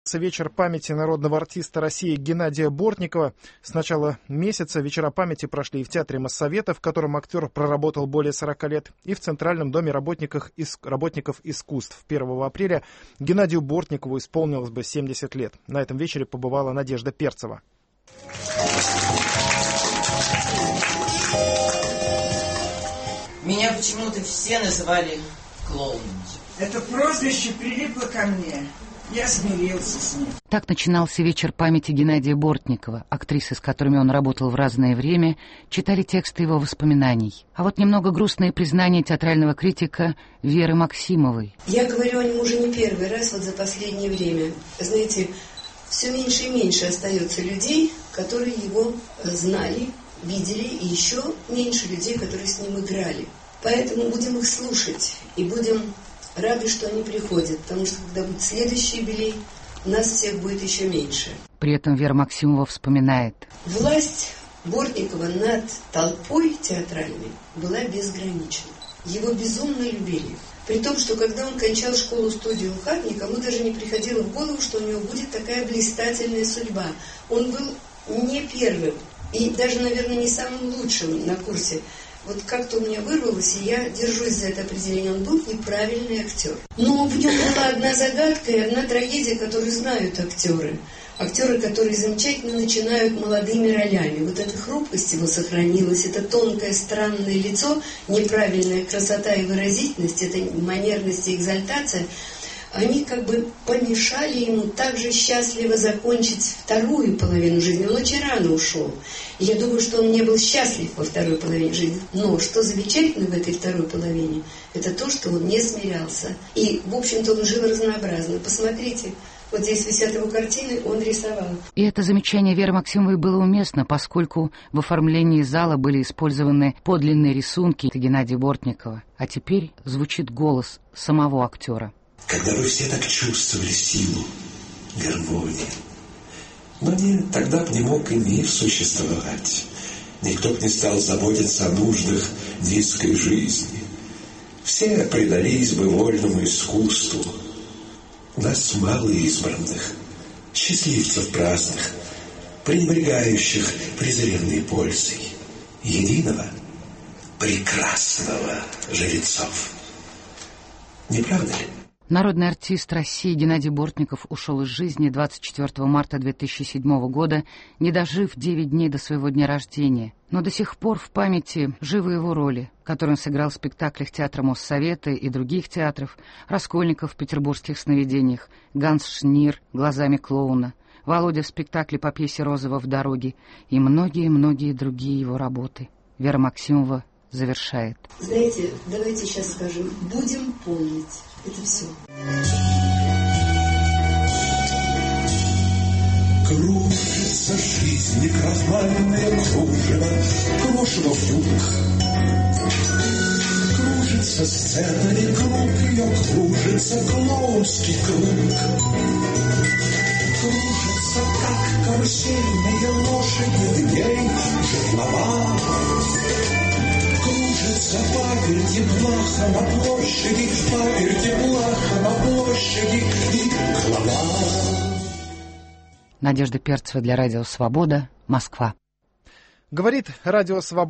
Вечер памяти народного артиста России Геннадия Бортникова. С начала месяца вечера памяти прошли и в Театре Моссовета, в котором актер проработал более 40 лет, и в Центральном доме работников искусств. 1 апреля Геннадию Бортникову исполнилось бы 70 лет. На этом вечере побывала Надежда Перцева. Меня почему-то все называли клоуном. Это прозвище прилипло ко мне. Я смирился с ним. Так начинался вечер памяти Геннадия Бортникова. Актрисы, с которыми он работал в разное время, читали тексты его воспоминаний. А вот немного грустное признание театрального критика Веры Максимовой. Я говорю о нем уже не первый раз вот за последнее время. Знаете, все меньше и меньше остается людей, которые его знали, видели, и еще меньше людей, которые с ним играли. Поэтому будем их слушать и будем рады, что они приходят, потому что когда будет следующий юбилей, нас всех будет еще меньше. При этом Вера Максимова вспоминает. Власть Бортникова над толпой театральной была безгранична. Его безумно любили. При том, что когда он кончал школу-студию МХАТ, никому даже не приходило в голову, что у него будет такая блистательная судьба. Он был не первым и даже, наверное, не самым лучшим на курсе. Вот как-то у меня вырвалось, и я держусь за это определение. Он был неправильный актер. Но в нем была одна загадка и одна трагедия, которую знают актеры. Актеры, которые замечательно начинают молодыми ролями. Вот эта хрупкость его сохранилась, это тонкое, странное лицо, неправильная красота и выразительность, это манерность и экзальтация. Они как бы помешали ему так же счастливо закончить вторую половину жизни. Он очень рано ушел. И я думаю, что он не был счастлив во второй половине жизни. Но что замечательно в этой второй половине, это то, что он не смирялся. И, в общем-то, он жил разнообразно. Посмотрите, вот здесь висят его картины, он рисовал. И это замечание Веры Максимовой было уместно, поскольку в оформлении зала были использованы подлинные рисунки Геннадия Бортникова. А теперь звучит голос самого актера. Когда вы все так чувствовали силу, гармонию. Но нет, тогда б не мог и мир существовать. Никто б не стал заботиться о нуждах низкой жизни. Все предались бы вольному искусству. У нас мало избранных, счастливцев праздных, пренебрегающих презренной пользой. Единого, прекрасного жрецов. Не правда ли? Народный артист России Геннадий Бортников ушел из жизни 24 марта 2007 года, не дожив 9 дней до своего дня рождения. Но до сих пор в памяти живы его роли, которые он сыграл в спектаклях Театра Моссовета и других театров, Раскольников в «Петербургских сновидениях», Ганс Шнир «Глазами клоуна», Володя в спектакле по пьесе «Розова в дороге» и многие-многие другие его работы. Вера Максимова завершает. Знаете, давайте сейчас скажем, будем помнить. Это все. Кружится жизнь, крахмальное кружево, крошево в дубах. Кружится сцена, и круг ее кружится, клоунский круг. Кружится, как карусельные лошади, в ней жернова. Кружится паперти плаха на площади, паперти плаха на площади и голова. Надежда Перцева для Радио Свобода, Москва. Говорит Радио Свобода.